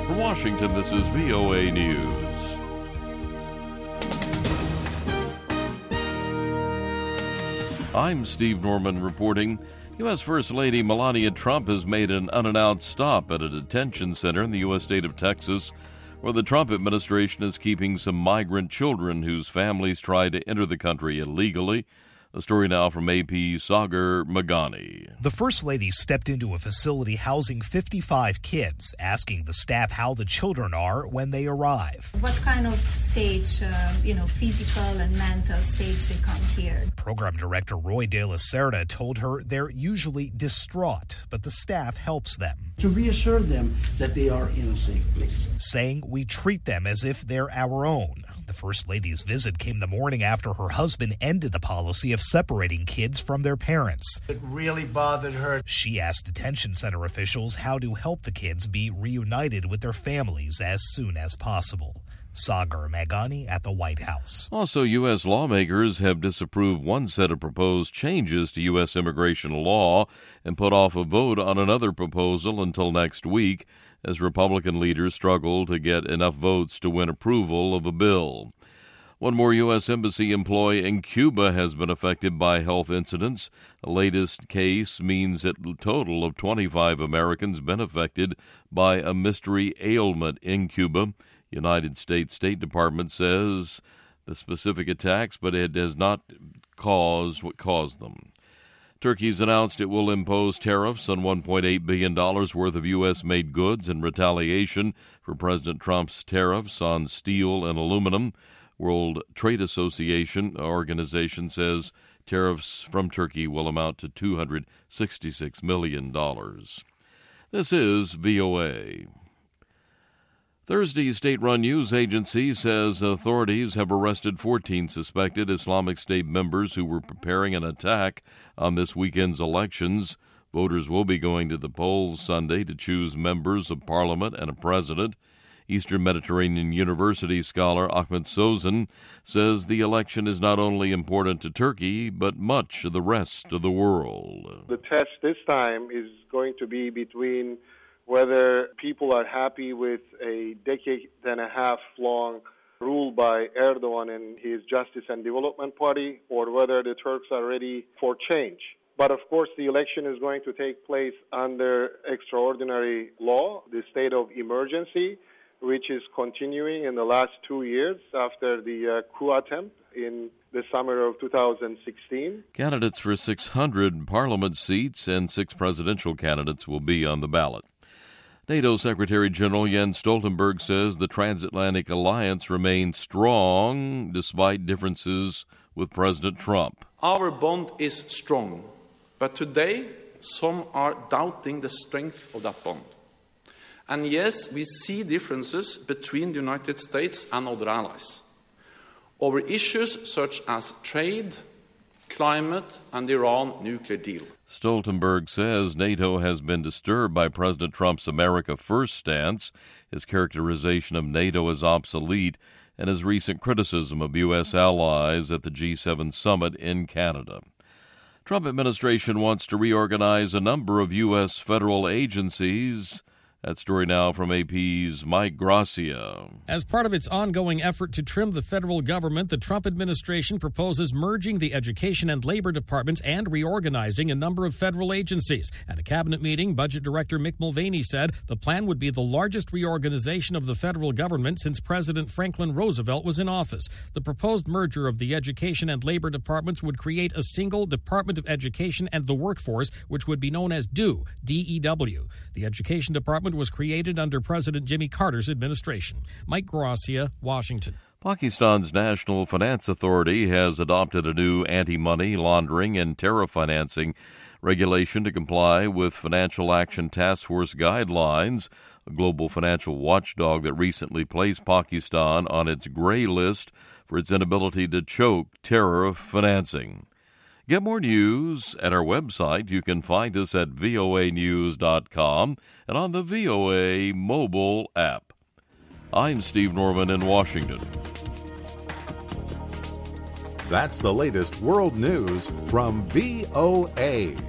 From Washington, this is VOA News. I'm Steve Norman reporting. U.S. First Lady Melania Trump has made an unannounced stop at a detention center in the U.S. state of Texas, where the Trump administration is keeping some migrant children whose families tried to enter the country illegally. A story now from AP's Sagar Meghani. The First Lady stepped into a facility housing 55 kids, asking the staff how the children are when they arrive. What kind of stage, physical and mental stage they come here. Program Director Roy De La Cerda told her they're usually distraught, but the staff helps them. To reassure them that they are in a safe place. Saying we treat them as if they're our own. The First Lady's visit came the morning after her husband ended the policy of separating kids from their parents. It really bothered her. She asked detention center officials how to help the kids be reunited with their families as soon as possible. Sagar Meghani at the White House. Also, U.S. lawmakers have disapproved one set of proposed changes to U.S. immigration law and put off a vote on another proposal until next week, as Republican leaders struggle to get enough votes to win approval of a bill. One more U.S. Embassy employee in Cuba has been affected by health incidents. The latest case means that a total of 25 Americans been affected by a mystery ailment in Cuba. United States State Department says the specific attacks, but it does not cause what caused them. Turkey's announced it will impose tariffs on $1.8 billion worth of U.S.-made goods in retaliation for President Trump's tariffs on steel and aluminum. World Trade Association organization says tariffs from Turkey will amount to $266 million. This is VOA. Thursday's state-run news agency says authorities have arrested 14 suspected Islamic State members who were preparing an attack on this weekend's elections. Voters will be going to the polls Sunday to choose members of parliament and a president. Eastern Mediterranean University scholar Ahmed Sozan says the election is not only important to Turkey, but much of the rest of the world. The test this time is going to be between whether people are happy with a decade-and-a-half-long rule by Erdogan and his Justice and Development Party, or whether the Turks are ready for change. But of course, the election is going to take place under extraordinary law, the state of emergency, which is continuing in the last 2 years after the coup attempt in the summer of 2016. Candidates for 600 parliament seats and 6 presidential candidates will be on the ballot. NATO Secretary General Jens Stoltenberg says the transatlantic alliance remains strong despite differences with President Trump. Our bond is strong, but today some are doubting the strength of that bond. And yes, we see differences between the United States and other allies over issues such as trade, climate, and the Iran nuclear deal. Stoltenberg says NATO has been disturbed by President Trump's America First stance, his characterization of NATO as obsolete, and his recent criticism of U.S. allies at the G7 summit in Canada. Trump administration wants to reorganize a number of U.S. federal agencies. That story now from AP's Mike Gracia. As part of its ongoing effort to trim the federal government, the Trump administration proposes merging the Education and Labor Departments and reorganizing a number of federal agencies. At a cabinet meeting, Budget Director Mick Mulvaney said the plan would be the largest reorganization of the federal government since President Franklin Roosevelt was in office. The proposed merger of the Education and Labor Departments would create a single Department of Education and the Workforce, which would be known as DEW, D-E-W. The Education Department was created under President Jimmy Carter's administration. Mike Gracia, Washington. Pakistan's National Finance Authority has adopted a new anti-money laundering and terror financing regulation to comply with Financial Action Task Force guidelines, a global financial watchdog that recently placed Pakistan on its gray list for its inability to choke terror financing. Get more news at our website. You can find us at voanews.com and on the VOA mobile app. I'm Steve Norman in Washington. That's the latest world news from VOA.